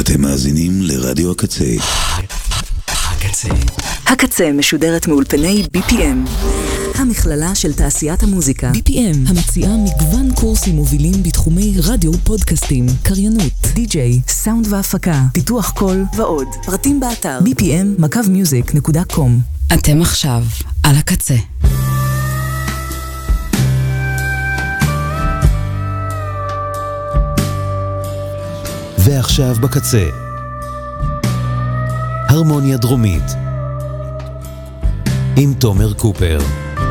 אתם מאזינים לרדיו הקצה. הקצה משודרת מאולפני BPM, המכללה של תעשיית המוזיקה. BPM, המציעה מגוון קורסים מובילים בתחומי רדיו, פודקאסטים, קריינות, די-ג'יי, סאונד והפקה, פיתוח קול ועוד. פרטים באתר bpm-music.com. אתם עכשיו על הקצה. ועכשיו בקצה, הרמוניה דרומית עם תומר קופר.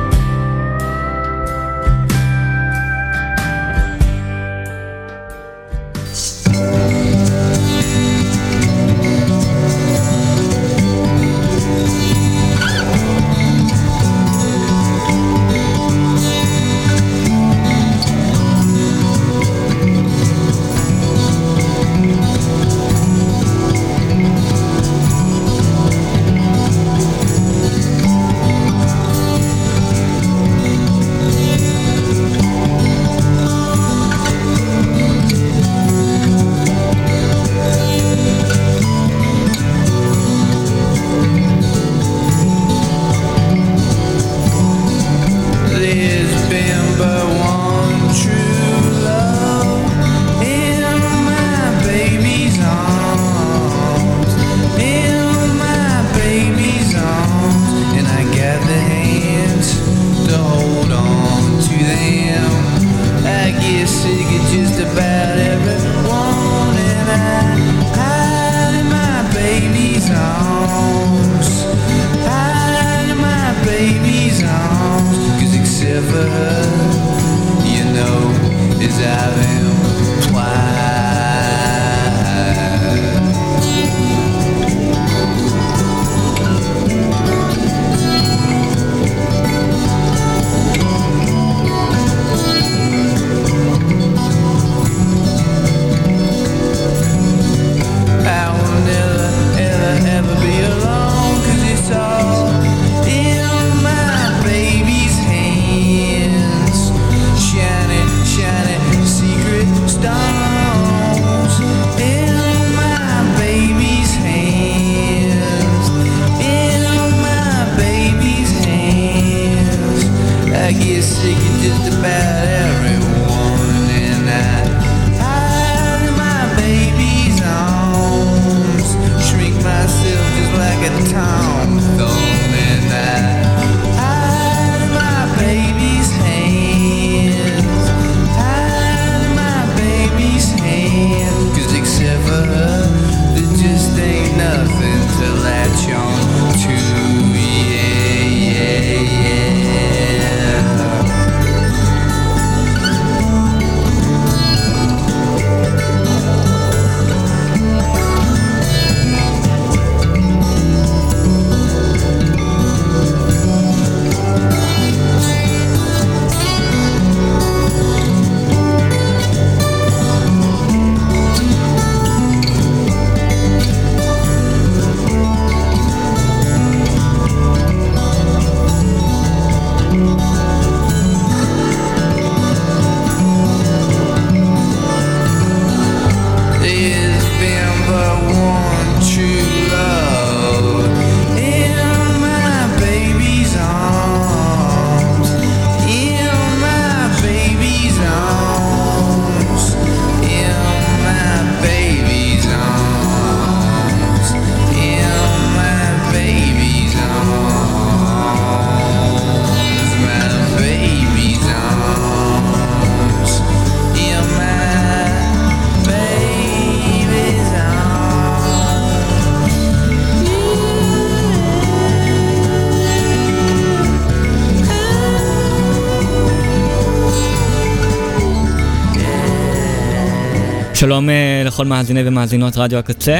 שלום לכל מאזיני ומאזינות רדיו הקצה.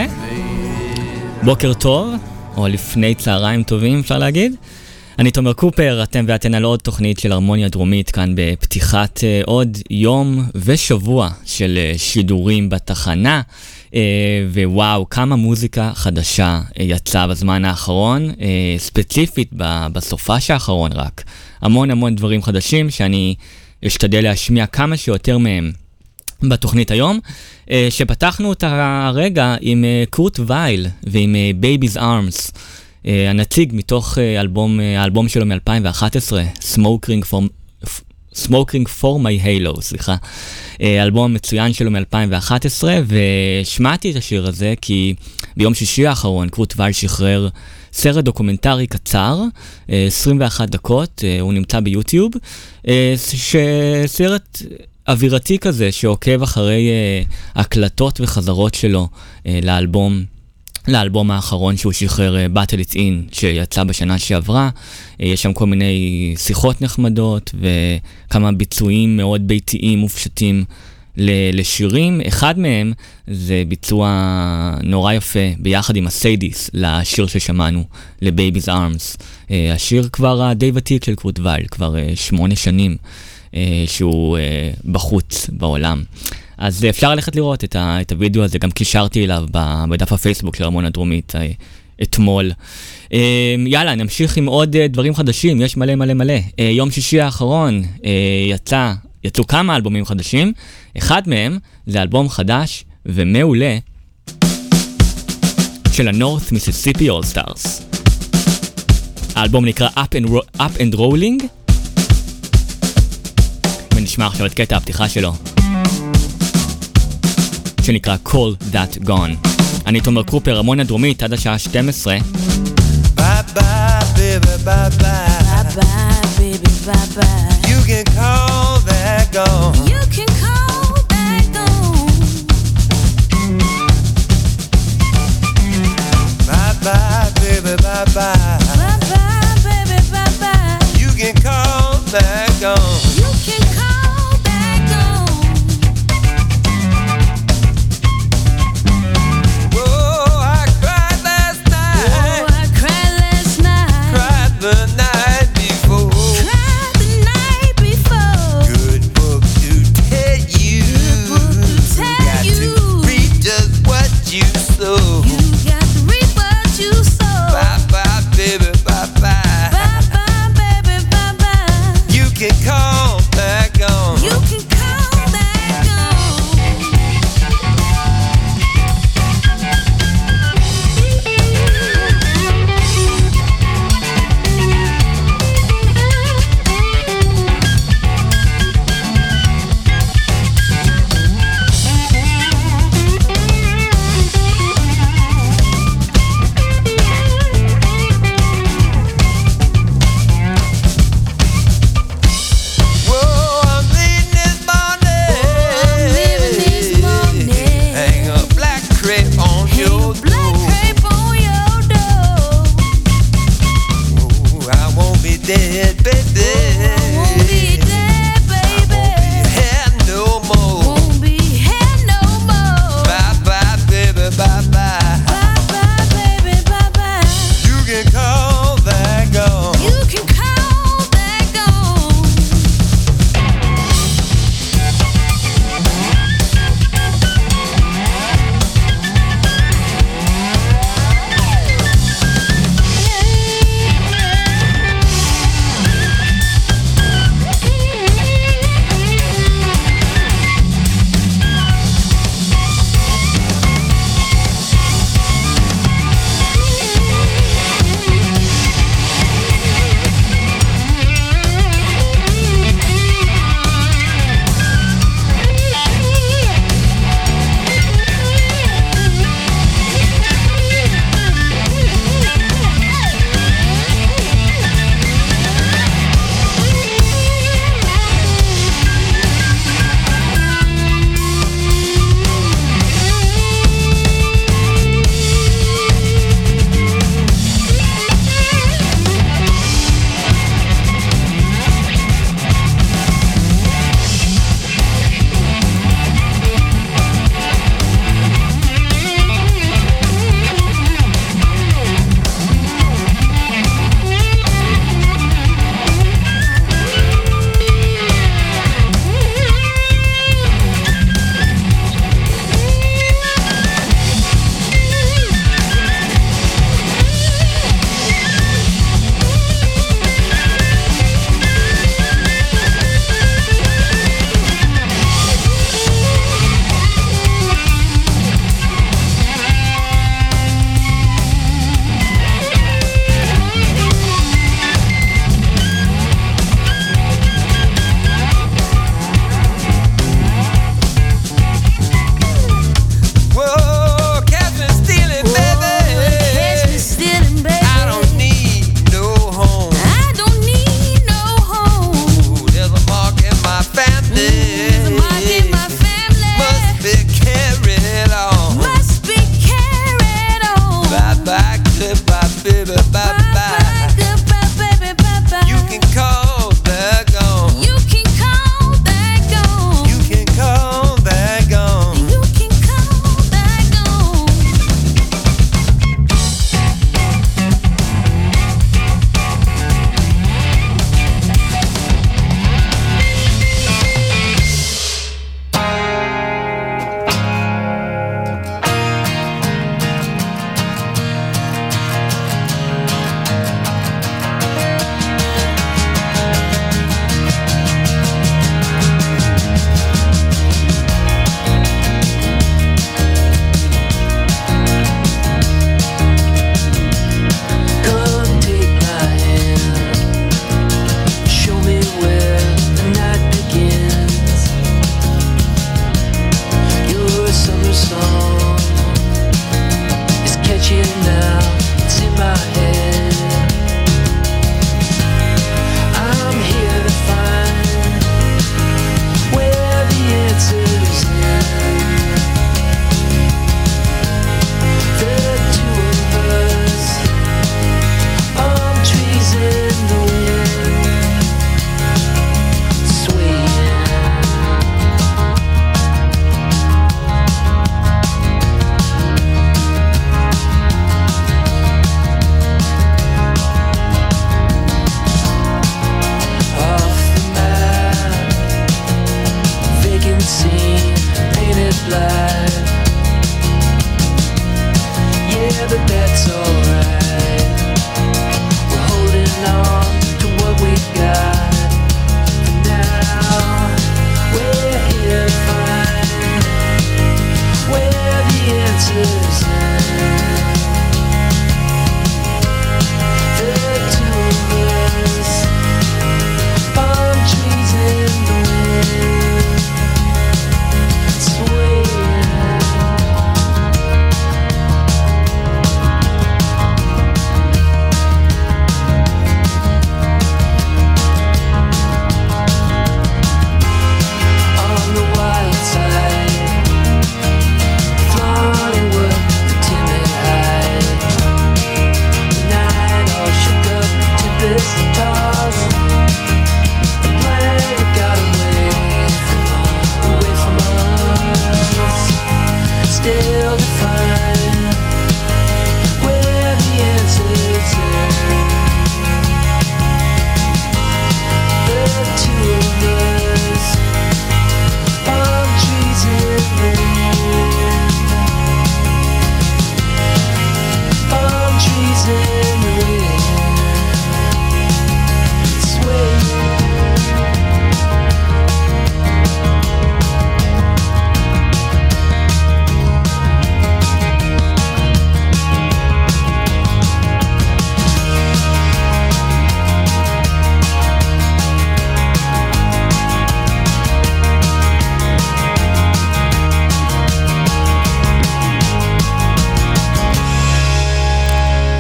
בוקר טוב, או לפני צהריים טובים אפשר להגיד. אני תומר קופר, אתם ואתן על עוד תוכנית של הרמוניה דרומית כאן בפתיחת עוד יום ושבוע של שידורים בתחנה. ווואו, כמה מוזיקה חדשה יצאה בזמן האחרון, ספציפית בסופש האחרון רק. המון דברים חדשים שאני אשתדל להשמיע כמה שיותר מהם בתוכנית היום, שפתחנו את הרגע עם קורט וייל ועם Baby's Arms, הנציג מתוך האלבום שלו מ-2011, Smoking for My Halo, סליחה. אלבום מצוין שלו מ-2011, ושמעתי את השיר הזה כי ביום שישי האחרון קורט וייל שחרר סרט דוקומנטרי קצר, 21 דקות, הוא נמצא ביוטיוב, סרט אווירתי כזה שעוקב אחרי הקלטות וחזרות שלו לאלבום האחרון שהוא שחרר, Battle It In, שיצא בשנה שעברה. יש שם כל מיני שיחות נחמדות וכמה ביצועים מאוד ביתיים ופשטים לשירים. אחד מהם זה ביצוע נורא יפה ביחד עם הסיידיס לשיר ששמענו, ל-Baby's Arms. השיר כבר די ותיק של קורט וייל, כבר 8 שנים שהוא בחוץ בעולם. אז אפשר ללכת לראות את הוידאו הזה, גם קישרתי אליו בדף הפייסבוק של ארמון הדרומית אתמול. יאללה, נמשיך עם עוד דברים חדשים, יש מלא מלא מלא. יום שישי האחרון יצאו כמה אלבומים חדשים, אחד מהם זה אלבום חדש ומעולה של ה-North Mississippi All Stars. האלבום נקרא Up and Rolling, ונשמע עכשיו את קטע הפתיחה שלו, שנקרא Call That Gone. אני תומר קופר, ארמון הדרומית, עד השעה 12. Bye bye baby bye bye. Bye bye baby bye bye. You can call that gone. You can call that gone. Bye bye baby bye bye. Bye bye baby bye bye. You can call that gone. You can call that gone. Whoa, I cried last night. Whoa, I cried last night. Cried the night before. Cried the night before. Good book to tell you.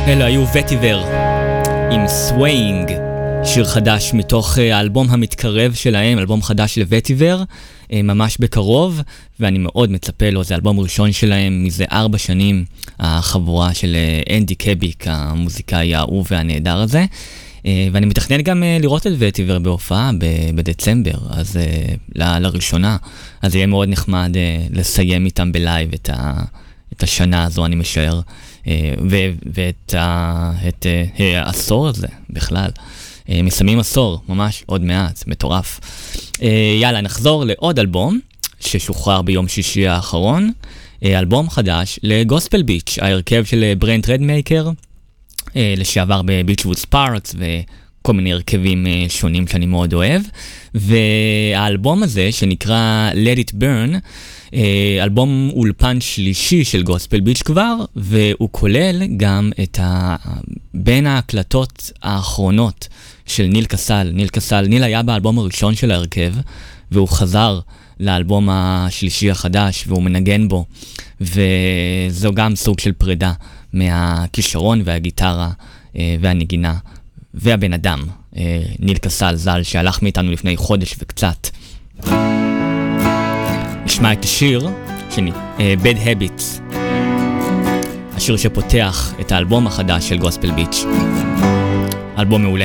אלו היו וטיבר עם סוויינג, שיר חדש מתוך האלבום המתקרב שלהם, אלבום חדש לוטיבר, ממש בקרוב, ואני מאוד מצפה לו, זה אלבום ראשון שלהם מזה 4 שנים, החבורה של אנדי קביק, המוזיקאי האהוב והנהדר הזה, ואני מתכנן גם לראות את וטיבר בהופעה בדצמבר, אז לראשונה, אז יהיה מאוד נחמד לסיים איתם בלייב את השנה הזו, אני משער, ואת העשור הזה בכלל. מסיימים עשור, ממש עוד מעט, מטורף. יאללה, נחזור לעוד אלבום ששוחרר ביום שישי האחרון, אלבום חדש לגוספל ביץ', ההרכב של ברנט רדמייקר, לשעבר בביצ'ווד ספארקס וכל מיני הרכבים שונים שאני מאוד אוהב. והאלבום הזה שנקרא Let It Burn, אלבום אולפן שלישי של גוספל ביץ' כבר, והוא כולל גם את בין ההקלטות האחרונות של ניל קסל. ניל היה באלבום הראשון של ההרכב, והוא חזר לאלבום השלישי החדש, והוא מנגן בו, וזו גם סוג של פרידה מהכישרון והגיטרה והנגינה והבן אדם, ניל קסל ז"ל, שהלך מאיתנו לפני חודש וקצת. נשמע את השיר שני, Bad Habits, השיר שפותח את האלבום החדש של גוספל ביץ'. אלבום מעולה.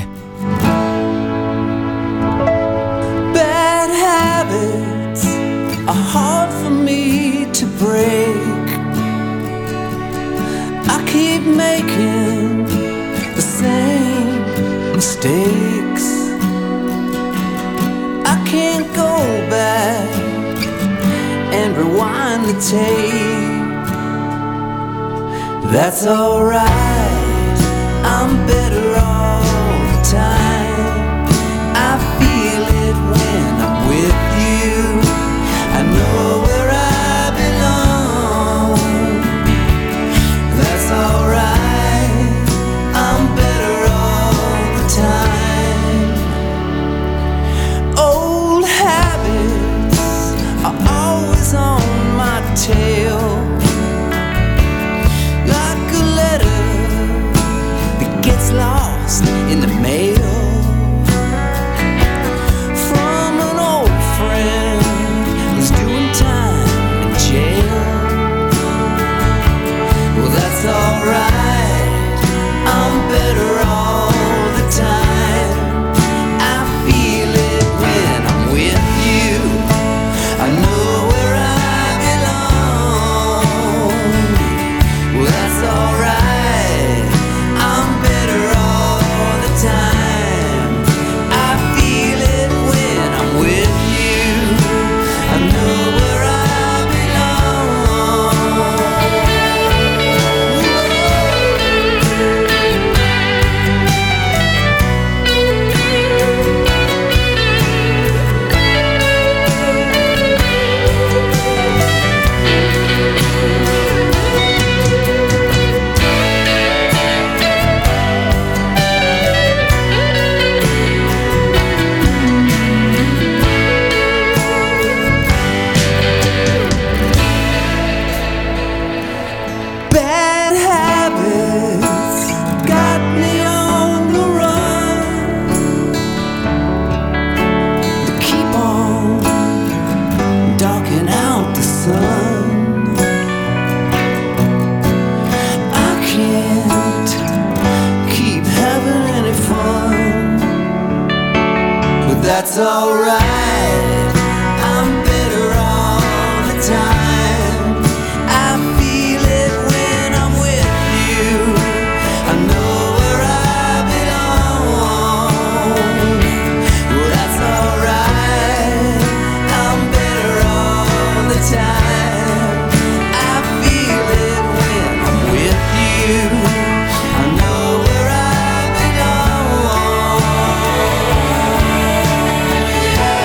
Bad habits are hard for me to break. I keep making the same mistakes. I can't go back and rewind the tape. That's alright, I'm better all the time. I feel it when I'm with you. I know where I belong. That's alright, I'm better all the time. Old habits are always on my tail, like a letter that gets lost in the mail from an old friend who's doing time in jail. Well, that's alright, I'm better all the time. I feel it when I'm with you. I know where I belong. Well, that's alright, I'm better all the time. I feel it when I'm with you. I know where I belong. Bad habits got me on the run. They keep on darking out the sun. I can't keep having any fun, but that's alright, I'm better all the time. I feel it when I'm with you. I know where I belong. Well, that's alright, I'm better all the time. I feel it when I'm with you. I know where I belong. Yeah.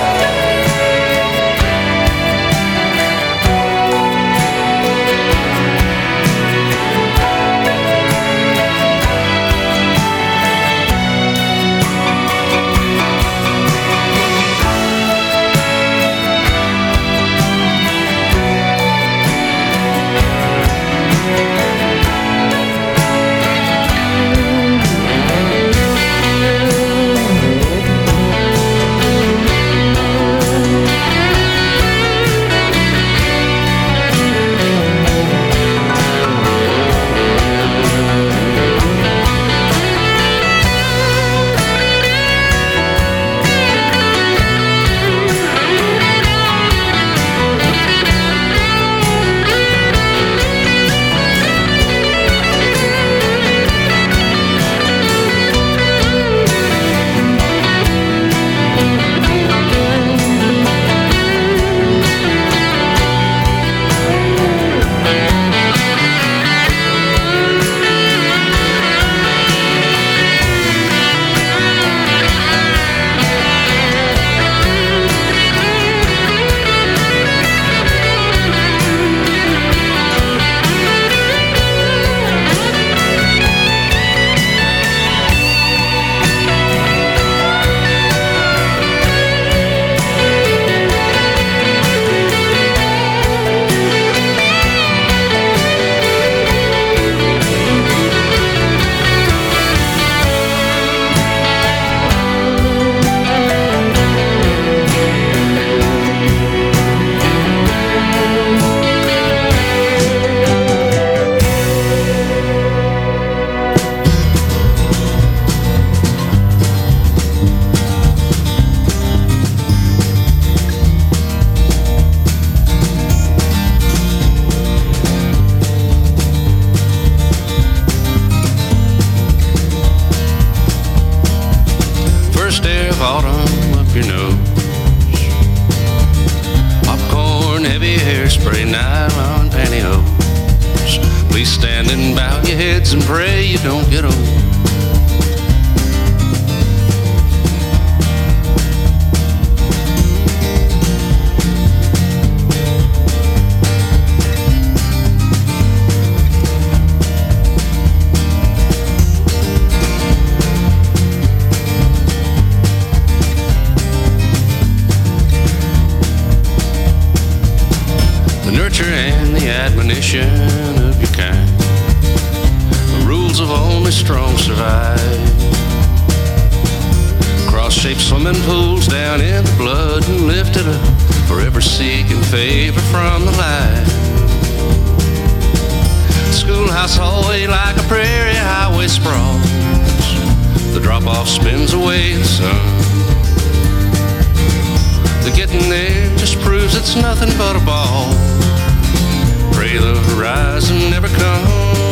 air of autumn up your nose. Popcorn, heavy hairspray, nylon pantyhose. Please stand and bow your heads and pray you don't get old. And the admonition of your kind. The rules of only strong survive. Cross-shaped swimming pools down in the blood and lifted up, forever seeking favor from the light. Schoolhouse hallway like a prairie highway sprawls. The drop-off spins away the sun. The getting there just proves it's nothing but a ball. Pray the horizon never comes.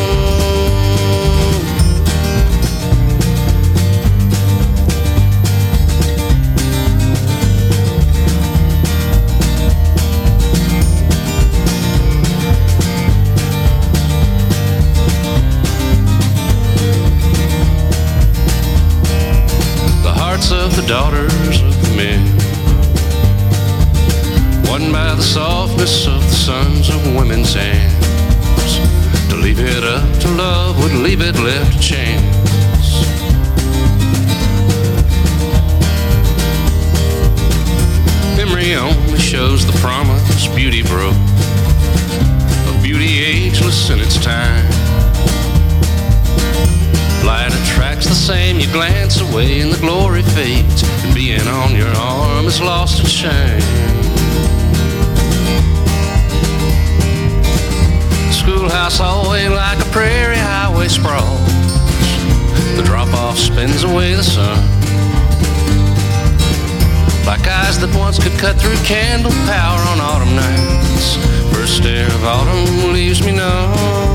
The hearts of the daughters of the men, won by the softness of the sons of women's hands. To leave it up to love would leave it left to chance. Memory only shows the promise beauty broke, a beauty ageless in its time. Light attracts the same, you glance away and the glory fades, and being on your arm is lost its shine. Schoolhouse hallway like a prairie highway sprawls. The drop-off spins away the sun. Like eyes that once could cut through candle power on autumn nights. First air of autumn leaves me numb.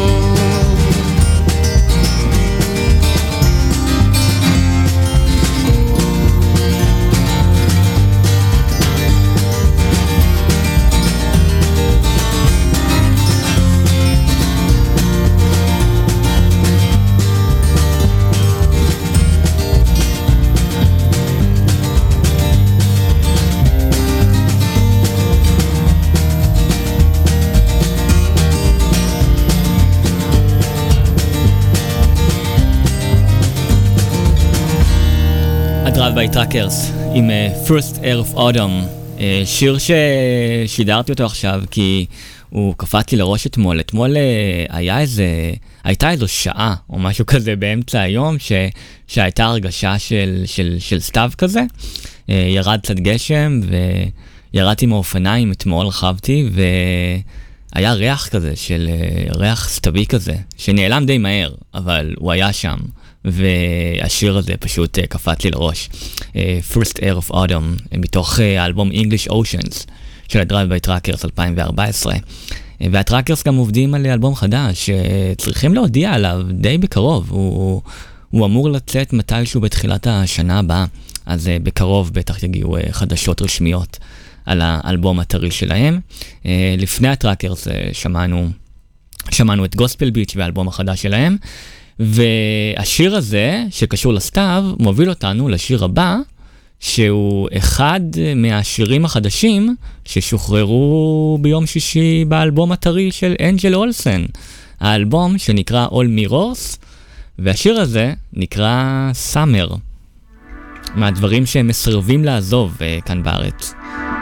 Drive-by Truckers עם First Air of Autumn, שיר ששידרתי אותו עכשיו כי הוא קפץ לי לראש אתמול. אתמול הייתה איזו שעה או משהו כזה באמצע היום שהייתה הרגשה של סתיו כזה. ירד קצת גשם וירדתי מהאופניים אתמול, רכבתי והיה ריח כזה של ריח סתווי כזה שנעלם די מהר, אבל הוא היה שם. והשיר הזה פשוט קפץ לי לראש. First Air of Autumn, מתוך האלבום English Oceans של ה-Drive-by Truckers 2014. והטראקרס גם עובדים על אלבום חדש שצריכים להודיע עליו די בקרוב. הוא אמור לצאת מתישהו בתחילת השנה הבאה, אז בקרוב בטח יגיעו חדשות רשמיות על האלבום הטרי שלהם. לפני הטראקרס שמענו את גוספל ביץ' והאלבום החדש שלהם, והשיר הזה שקשור לסתיו מוביל אותנו לשיר הבא, שהוא אחד מהשירים החדשים ששוחררו ביום שישי באלבום הטרי של אנג'ל אולסן, האלבום שנקרא All Mirrors, והשיר הזה נקרא Summer, מהדברים שהם מסרבים לעזוב כאן בארץ.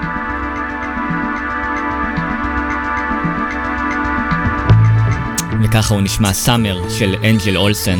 וככה הוא נשמע, Summer של אנג'ל אולסן.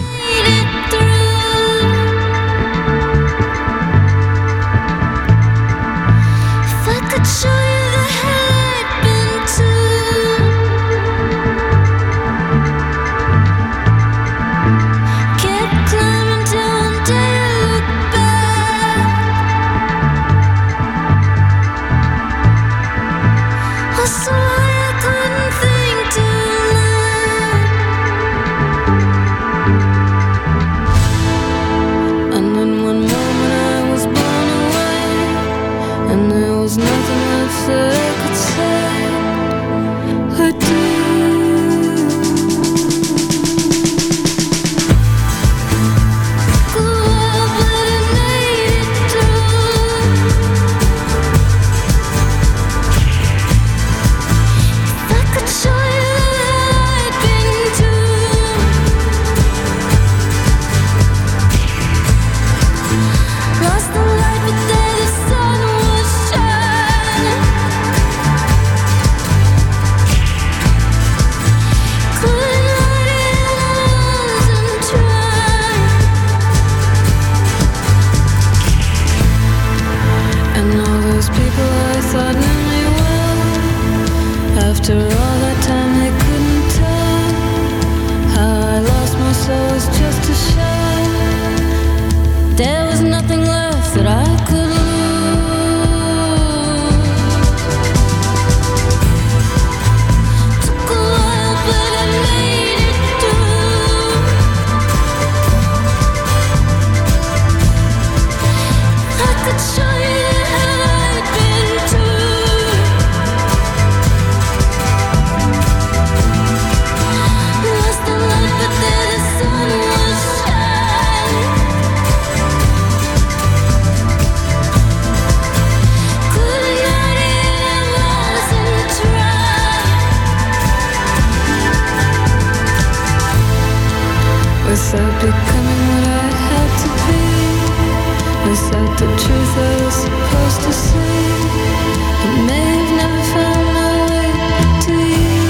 without becoming what I had to be, without the truth I was supposed to see. I may have never found my way to you.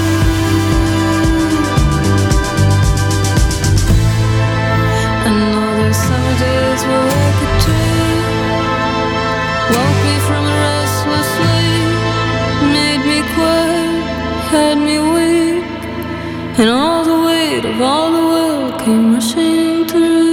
I know there's summer days were like a dream, woke me from a restless sleep, made me quiet, had me weak, and all the weight of all the world came rushing through.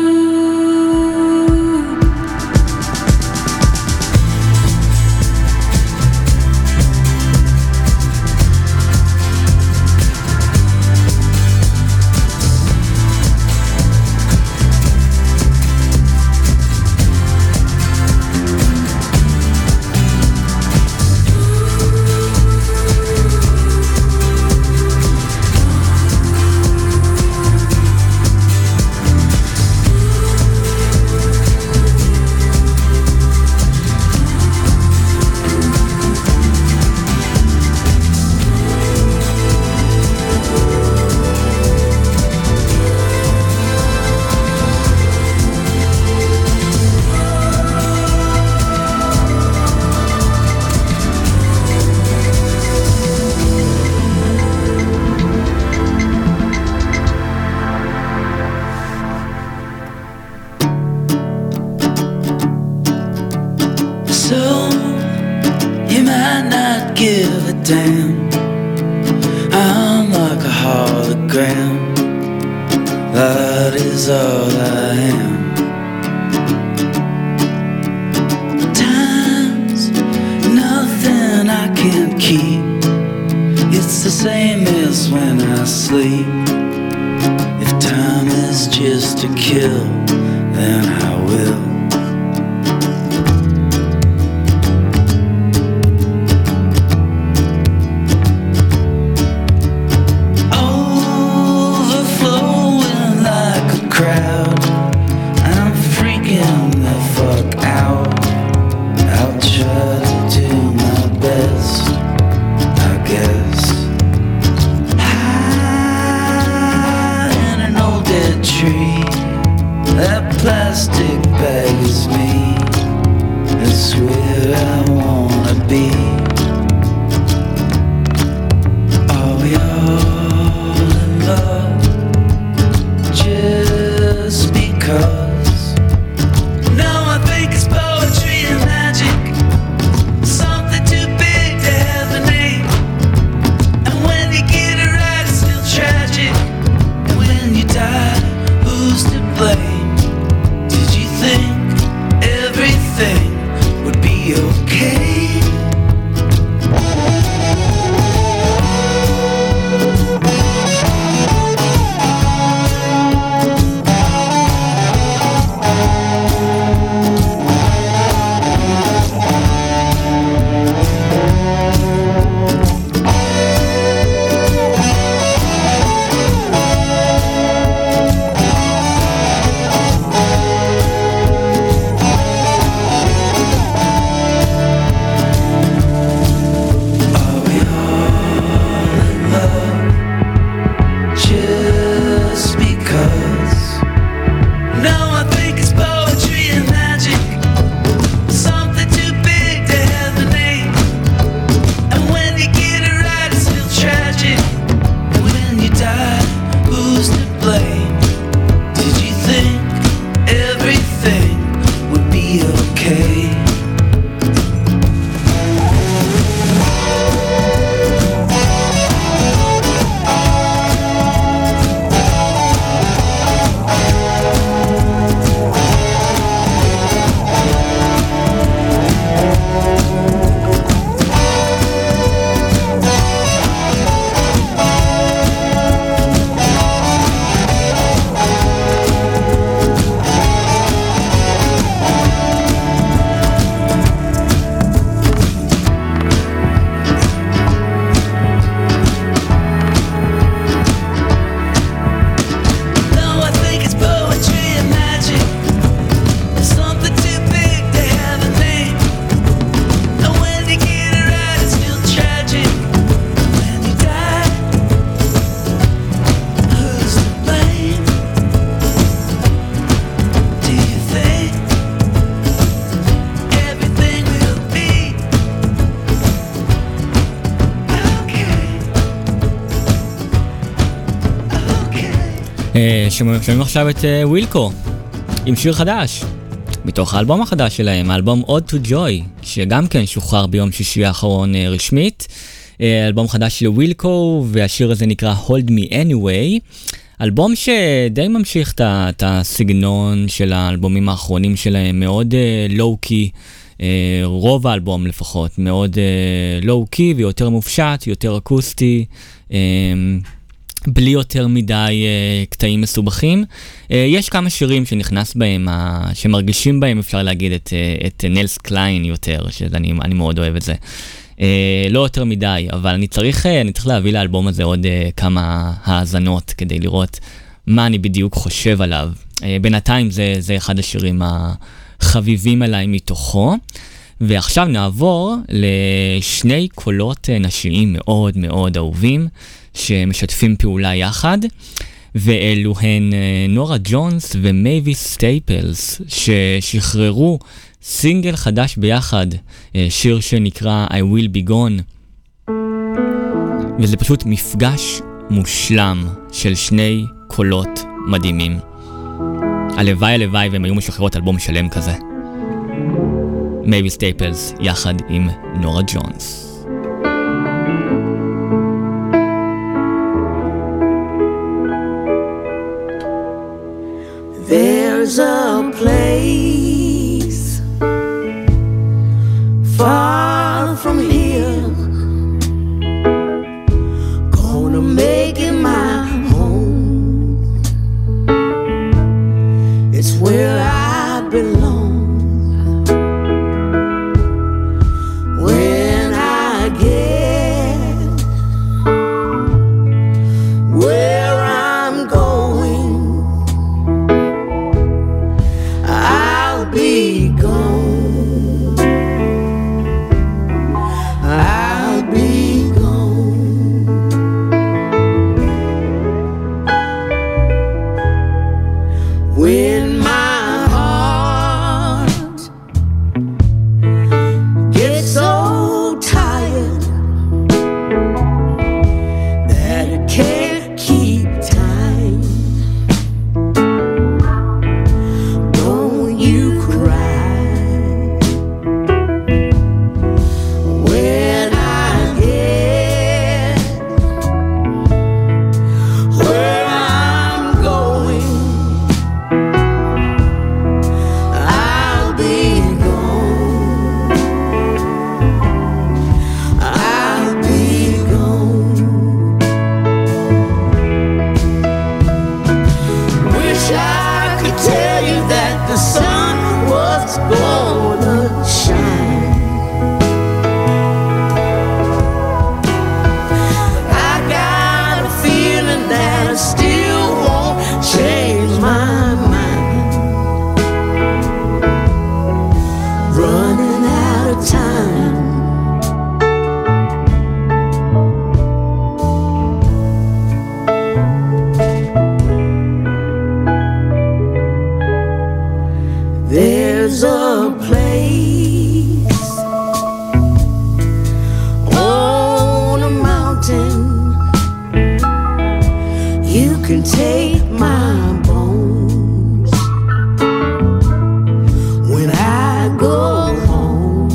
Damn, I'm like a hologram. That is all I am. Time's nothing I can't keep. It's the same as when I sleep. If time is just to kill, then I will. Plastic bag שומעים עכשיו את ווילקו עם שיר חדש מתוך האלבום החדש שלהם, האלבום Ode to Joy, שגם כן שוחרר ביום שישי האחרון רשמית. אלבום חדש של ווילקו, והשיר הזה נקרא Hold Me Anyway. אלבום שדי ממשיך את הסגנון של האלבומים האחרונים שלהם, מאוד לואו-קי, רוב האלבום לפחות, מאוד לואו-קי ויותר מופשט, יותר אקוסטי, בלי יותר מדי קטעים מסובכים. יש כמה שירים שנכנס בהם, שמרגישים בהם, אפשר להגיד, את נלס קליין יותר, שאני מאוד אוהב את זה. לא יותר מדי, אבל אני צריך להביא לאלבום הזה עוד כמה האזנות כדי לראות מה אני בדיוק חושב עליו. בינתיים זה אחד השירים החביבים עליי מתוכו. ועכשיו נעבור לשני קולות נשיים מאוד מאוד אהובים שמשתפים פעולה יחד, ואלו הן נורה ג'ונס ומייבי סטייפלס, ששחררו סינגל חדש ביחד, שיר שנקרא I Will Be Gone, וזה פשוט מפגש מושלם של שני קולות מדהימים. הלוואי והם היו משחררות אלבום שלם כזה. מייבי סטייפלס יחד עם נורה ג'ונס. There's a place far from here, gonna make it my home. It's where I belong. When I get where I'm going, I'll be gone. I'll be gone. When my heart gets so tired that it can't keep time, don't you cry. When I get where I'm going, I'll be gone. I'll be gone. Wish I could tell you that the sun was gonna shine. I got a feeling that I still won't change my mind. Running out of time. There's a place on a mountain. You can take my bones when I go home.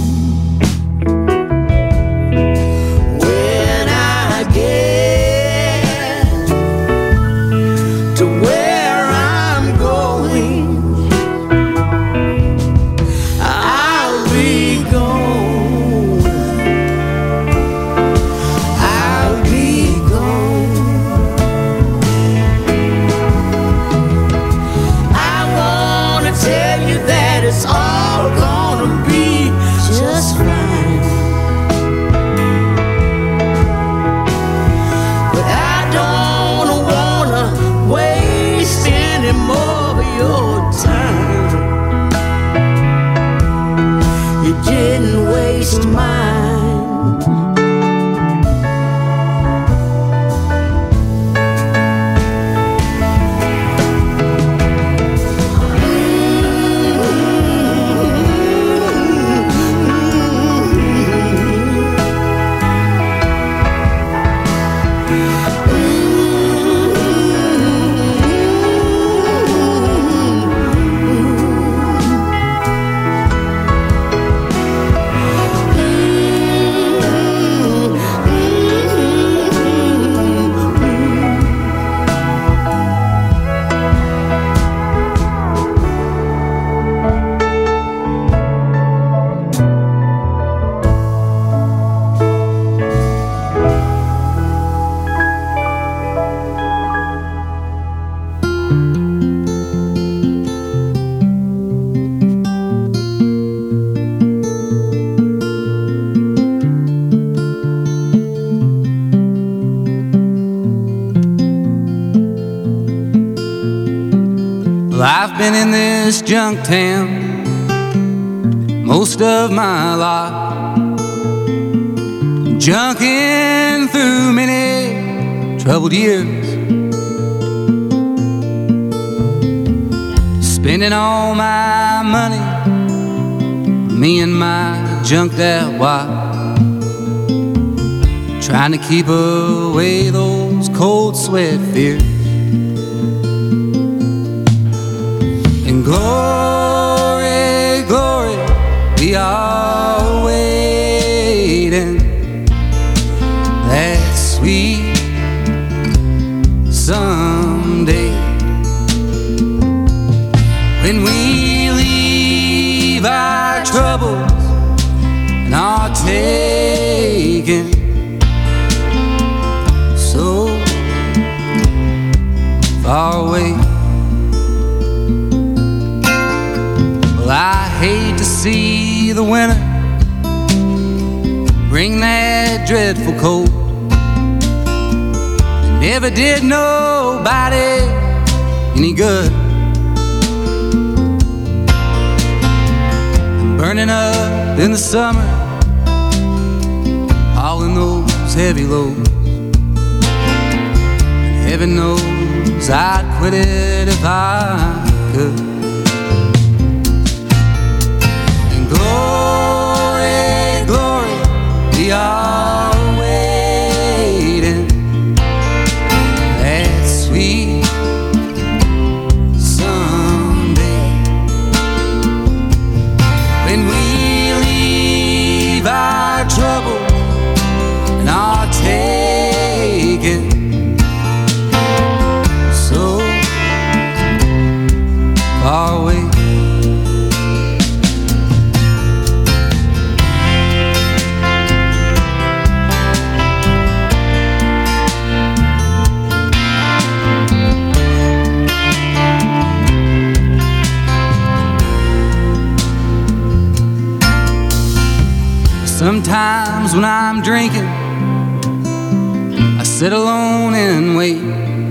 When I get to where I'm going, I'll be gone. I'll be gone. Well, I've been in this junk town most of my life, junking through many troubled years, spending all my money, me and my junked out wife, trying to keep away those cold sweat fears. And glory, glory, we are waiting that sweet someday, when we leave our troubles and are taken so far away. Well, I hate to see the winter bring that dreadful cold. It never did nobody any good. Burning up in the summer, hauling those heavy loads. Heaven knows I'd quit it if I could. And glory, glory, we are waiting that sweet someday, when we leave our trouble and are taken so far away. Sometimes when I'm drinking, I sit alone and wait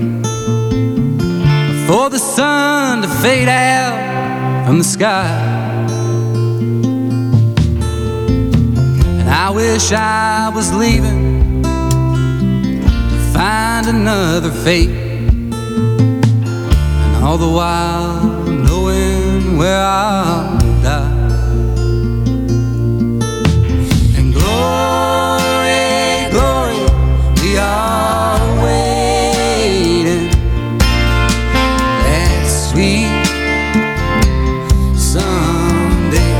for the sun to fade out from the sky. And I wish I was leaving to find another fate, and all the while knowing where I'll die. Glory, glory, we are waiting that sweet someday,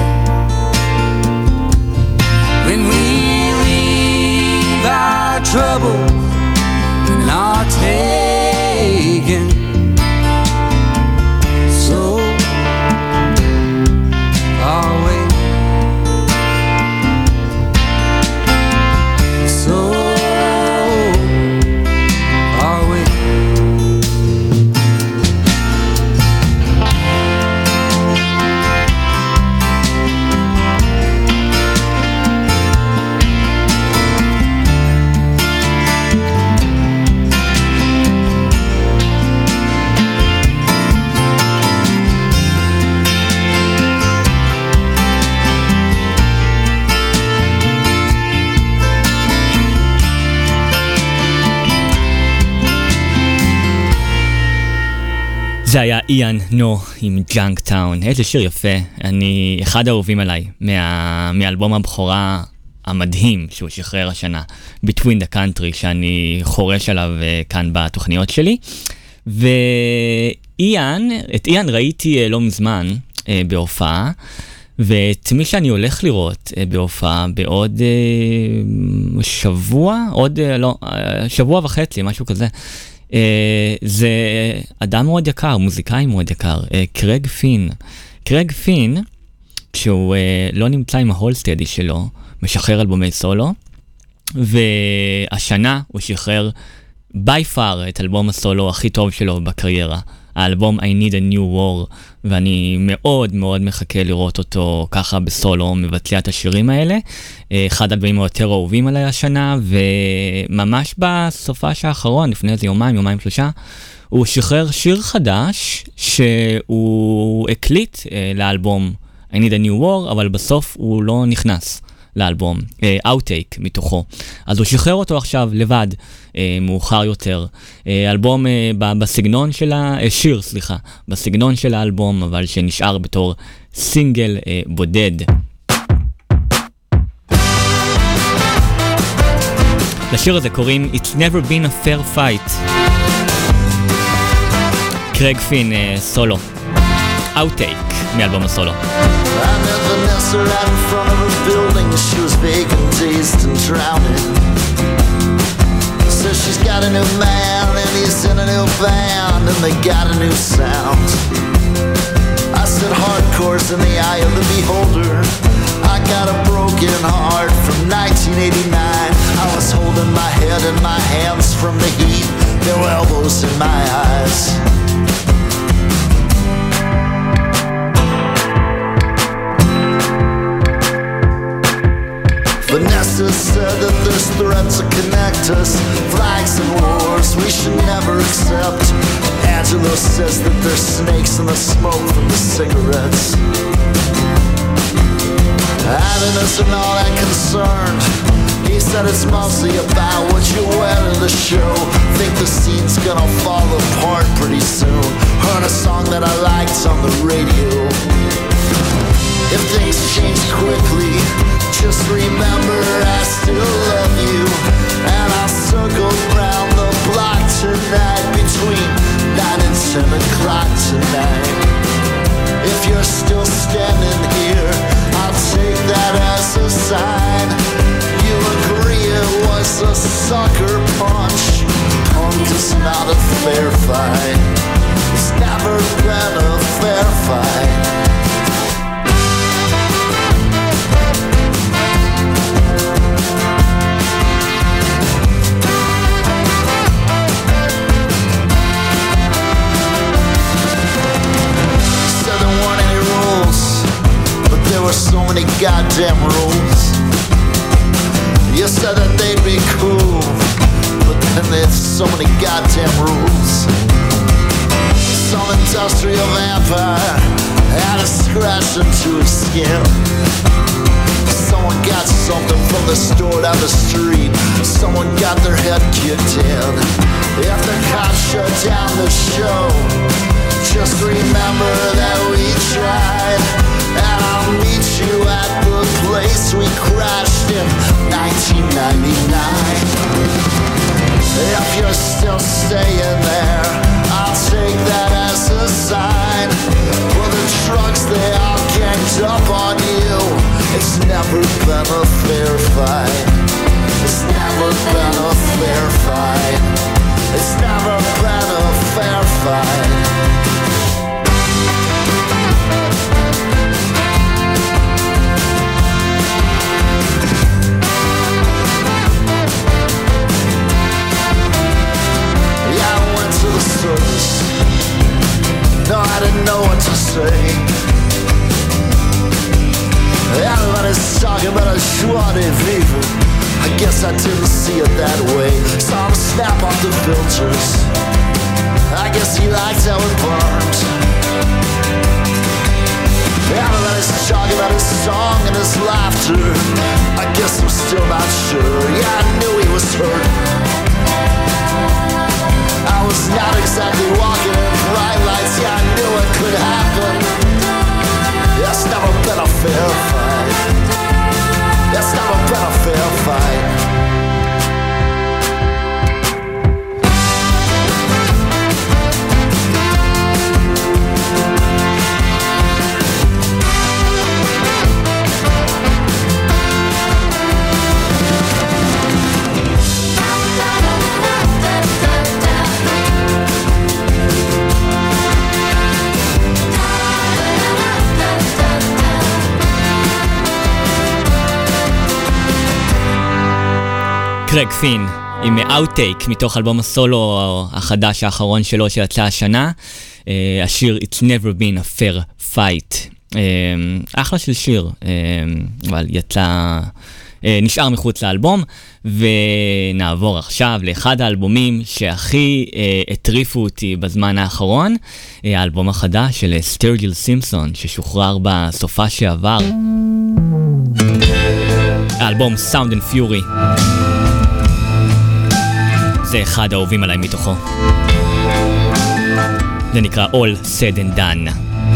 when we leave our troubles and are taken so far away. זה היה איאן נו עם ג'אנק טאון. איזה שיר יפה, אני אחד האהובים עליי מאלבום הבכורה המדהים שהוא שחרר השנה, Between the Country, שאני חורש עליו כאן בתוכניות שלי. ואת איאן ראיתי לא מזמן בהופעה, ואת מי שאני הולך לראות בהופעה בעוד שבוע וחצי, משהו כזה, זה אדם מאוד יקר, מוזיקאי מאוד יקר, קרג פין. קרג פין, כשהוא לא נמצא עם ההולסטדי שלו, משחרר אלבומי סולו, והשנה הוא שחרר by far את אלבום הסולו הכי טוב שלו בקריירה, האלבום I Need a New War, ואני מאוד מאוד מחכה לראות אותו ככה בסולו, מבצע את השירים האלה. אחד הדברים היותר אהובים עליי השנה, וממש בסופש האחרון, לפני איזה יומיים שלושה, הוא שחרר שיר חדש שהוא הקליט לאלבום I Need a New War, אבל בסוף הוא לא נכנס לאלבום, Outtake מתוכו. אז הוא שחרר אותו עכשיו לבד, מאוחר יותר. אלבום בסגנון של שיר, בסגנון של האלבום, אבל שנשאר בתור סינגל בודד. לשיר הזה קוראים It's Never Been a Fair Fight. קרג פין, סולו. Outtake מאלבום הסולו. I met Vanessa right in front of a building. She was vacant, dazed and drowning. Says she's got a new man and he's in a new band and they got a new sound. I said hardcore's in the eye of the beholder. I got a broken heart from 1989. I was holding my head in my hands from the heat. There were elbows in my eyes. Vanessa said that there's threats that connect us, flags and wars we should never accept. Angelo says that there's snakes in the smoke from the cigarettes. Having us and all that concerned, he said it's mostly about what you wear to the show. Think the scene's gonna fall apart pretty soon. Heard a song that I liked on the radio. If things change quickly, just remember I still love you. And I'll circle round the block tonight between 9 and 10 o'clock tonight. If you're still standing here, I'll take that as a sign. You agree it was a sucker punch. Punk is not a fair fight. It's never been a fair fight. So many goddamn rules. You said that they'd be cool, but then there's so many goddamn rules. Some industrial vampire had a scratch into his skin. Someone got something from the store down the street. Someone got their head kicked in. If the cops shut down the show, just remember that we tried. And I'll meet you at the place we crashed in 1999. If you're still staying there, I'll take that as a sign. For the trucks, they all ganged up on you. It's never been a fair fight. It's never been a fair fight. It's never been a fair fight. No, I didn't know what to say. Everybody's talking about a joie de vivre. I guess I didn't see it that way. Saw him snap off the filters. I guess he liked how it burned. Everybody's talking about his song and his laughter. I guess I'm still not sure. Yeah, I knew he was hurt. I was not exactly walking in bright lights. Yeah, I knew it could happen. It's never been a fair fight. It's never been a fair fight. קרג פין עם Outtake מתוך אלבום הסולו החדש האחרון שלו שיצא השנה. השיר It's Never Been a Fair Fight. אחלה של שיר, אבל נשאר מחוץ לאלבום, ונעבור עכשיו לאחד האלבומים שהכי הטריפו אותי בזמן האחרון, האלבום החדש של סטרג'יל סימפסון, ששוחרר בסופה שעבר. האלבום Sound and Fury. זה אחד האהובים עליי מתוכו. זה נקרא All Said and Done.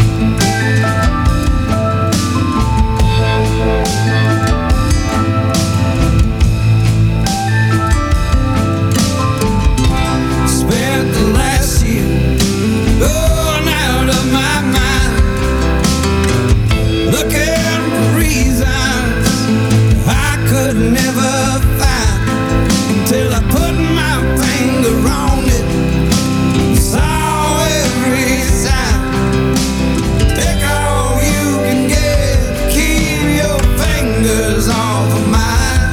Never find till I put my finger on it. Saw every sign. Take all you can get. Keep your fingers off of mine.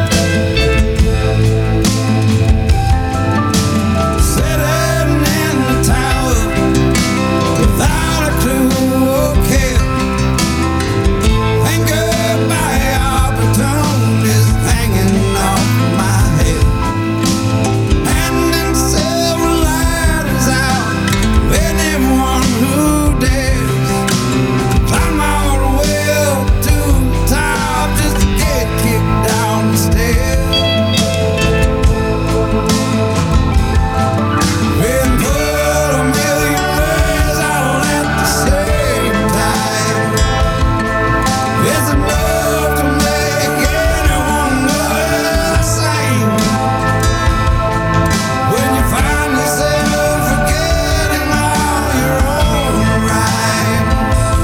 Sitting in the tower without a clue or care. Ain't goodbye opportunities hanging off my head. Handing several lighters out. Anyone who dares climb all the way up to the top just to get kicked down the stairs. Been put a million words out at the same time. It's enough to make anyone go insane. When you find yourself forgetting all your own rhymes,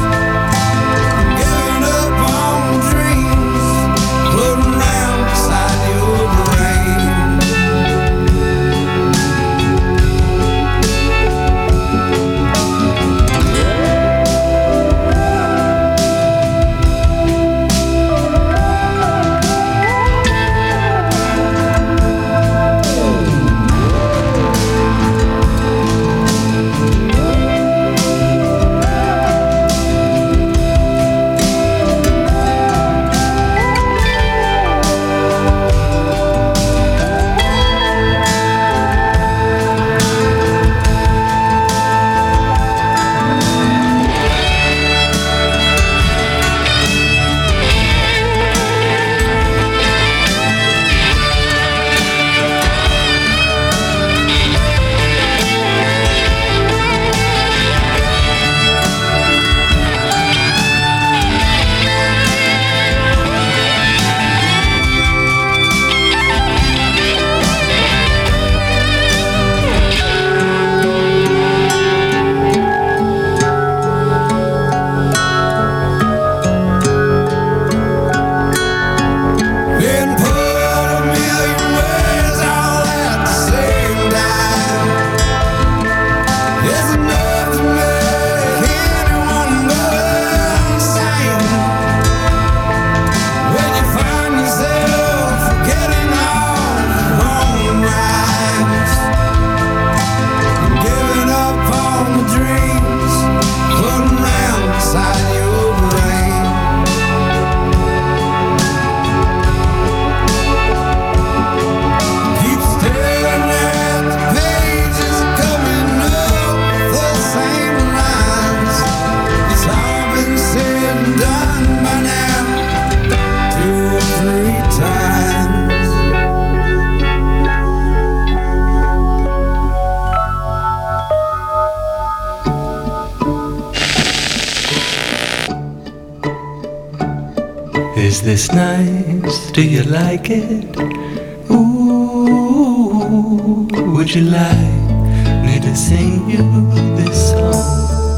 giving up on dreams floating around inside your brain. Been put a million words all at the same time. It's enough to make anyone go insane. When you find yourself forgetting all your own rhymes, giving up on the dreams floating around inside your brain. Keep staring at the pages coming up the same lines. It's all been said and done by now 2 or 3 times. Is this nice? Do you like it? Ooh, would you like me to sing you this song?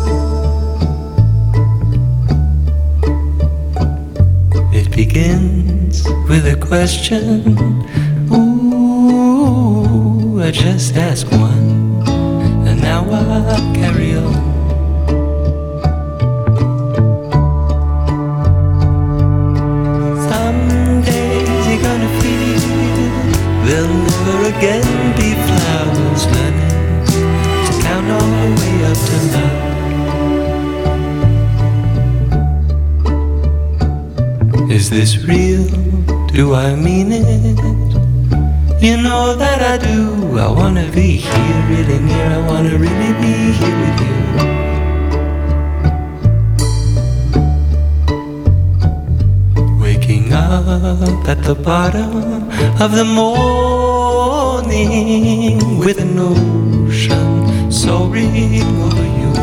It begins with a question. Ooh, I just ask one, and now I'll carry on. There'll never again be flowers learning to count all the way up to this real? Do I mean it? You know that I do. I wanna be here, really near. I wanna really be here with you. Waking up at the bottom of the morning with an ocean soaring over you.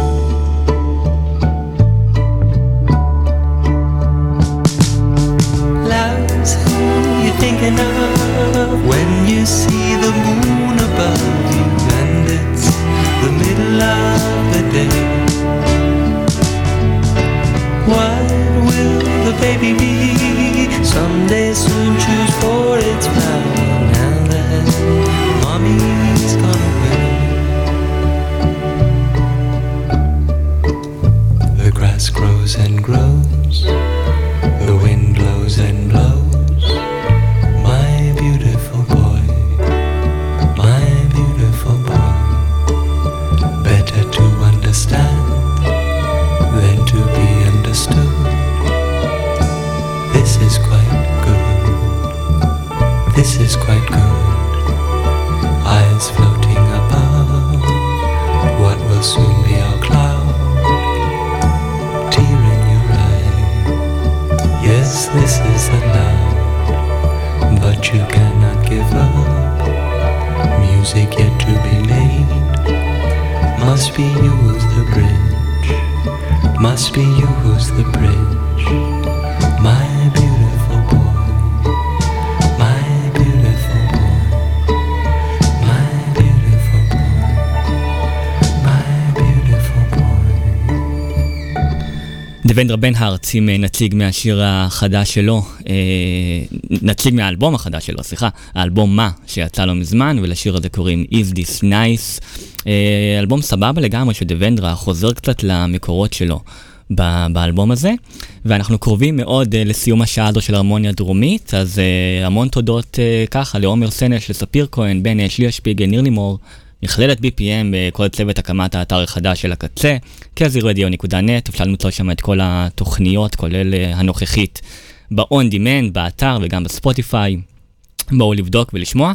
Love's who you're thinking of when you see the moon above you and it's the middle of the day. What will the baby be? Someday soon choose for its flower now that mommy's gone away. The grass grows and grows, the wind blows and blows. My beautiful boy, my beautiful boy. Better to understand than to be understood. This is quite good. This is quite good. Eyes floating above what will soon be our cloud. Tear in your eye. Yes, this is allowed, but you cannot give up. Music yet to be made. Must be you who's the bridge. Must be you who's the bridge. My beautiful boy, my beautiful boy, my beautiful boy, my beautiful boy. דבנדרה בן-הארץ עם נציג מהשיר החדש שלו, נציג מהאלבום החדש שלו, סליחה, האלבום מה שיצא לו מזמן, ולשיר הזה קוראים Is This Nice. אלבום סבבה לגמרי שדבנדרה חוזר קצת למקורות שלו באלבום הזה, ואנחנו קרובים מאוד לסיום השעה הזו של הרמוניה דרומית, אז המון תודות ככה לעומר סנש, לספיר כהן, בן שליה שפיגל, ניר לימור, נכללת BPM בכל צוות הקמת האתר החדש של הקצה, kzradio.net, אפשר למצוא שם את כל התוכניות, כולל הנוכחית ב-on demand, באתר וגם בספוטיפיי, בואו לבדוק ולשמוע.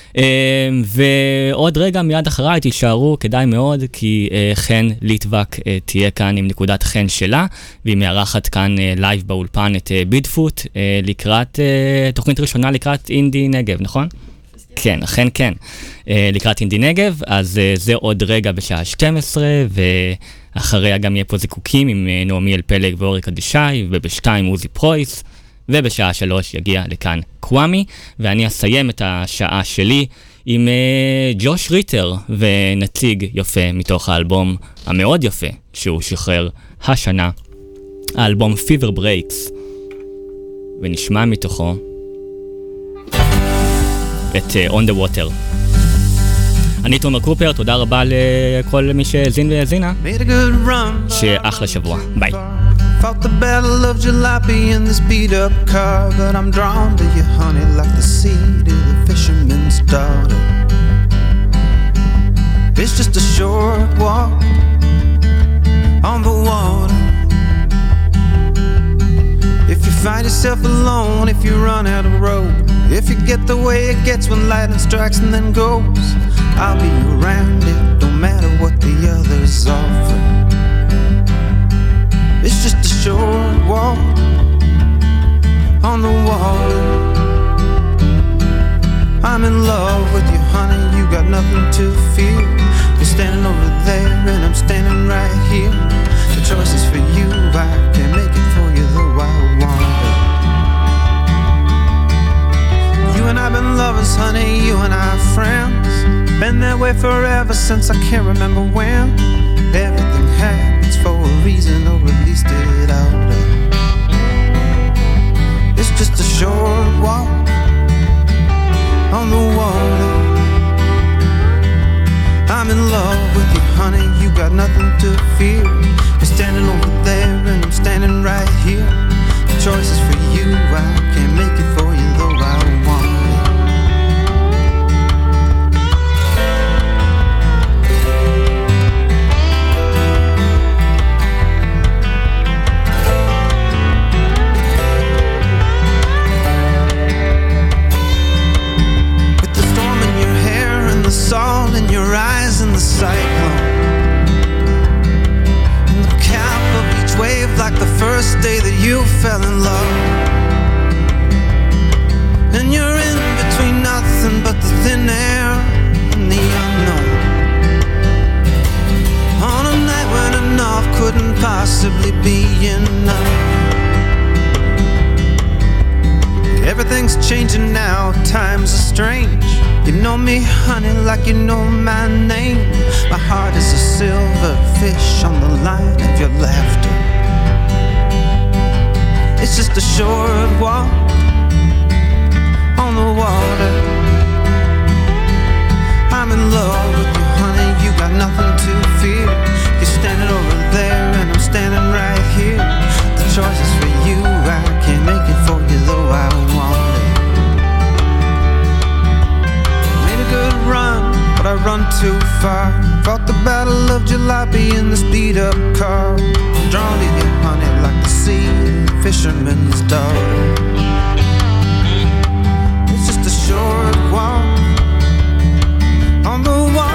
ועוד רגע מיד אחריי תישארו, כדאי מאוד, כי חן ליטבק תהיה כאן עם נקודת חן שלה, והיא מארחת כאן לייב באולפן את בידפוט, לקראת תוכנית ראשונה לקראת אינדי נגב, נכון? כן, אכן כן, לקראת אינדי נגב, אז זה עוד רגע בשעה 12, ואחריה גם יהיה פה זיקוקים עם נעמי אלפלג ואורי קדישאי, וב-2 עוזי פרויס, ובשעה 3 יגיע לכאן קוואמי, ואני אסיים את השעה שלי עם ג'וש ריטר, ונציג יפה מתוך האלבום המאוד יפה שהוא שחרר השנה, האלבום Fever Breaks, ונשמע מתוכו את On the Water. אני תומר קופר, תודה רבה לכל מי שהזין והזינה, שאחלה שבוע, ביי. Fought the battle of Jalopy in this beat-up car, but I'm drawn to you, honey, like the sea to the fisherman's daughter. It's just a short walk on the water. If you find yourself alone, if you run out of road, if you get the way it gets when lightning strikes and then goes, I'll be around it, don't matter what the others offer. It's just a short walk on the water. I'm in love with you, honey, you got nothing to fear. You're standing over there and I'm standing right here. The choice is for you, I can't make it for you though I wander. You and I've been lovers, honey, you and I are friends. Been that way forever since I can't remember when. Everything happens for a reason, or at least it ought to. It's just a short walk on the water. I'm in love with you, honey, you got nothing to fear. You're standing over there and I'm standing right here. The choice is for you, I can't make it for you though I want it. fell in love. And you're in between nothing but the thin air and the unknown. On a night when enough couldn't possibly be enough. Everything's changing now, times are strange. You know me, honey, like you know my name. My heart is a silver fish on the line of your laughter. It's just a short walk on the water. I'm in love with you, honey, you got nothing to fear. You're standing over there and I'm standing right here. The choice is for you, I can't make it for you though I want it. Made a good run, but I run too far. Fought the battle of jalopy in the speed up car. I'm drawn to you, honey, like the sea, the fisherman's daughter. It's just a short walk on the water.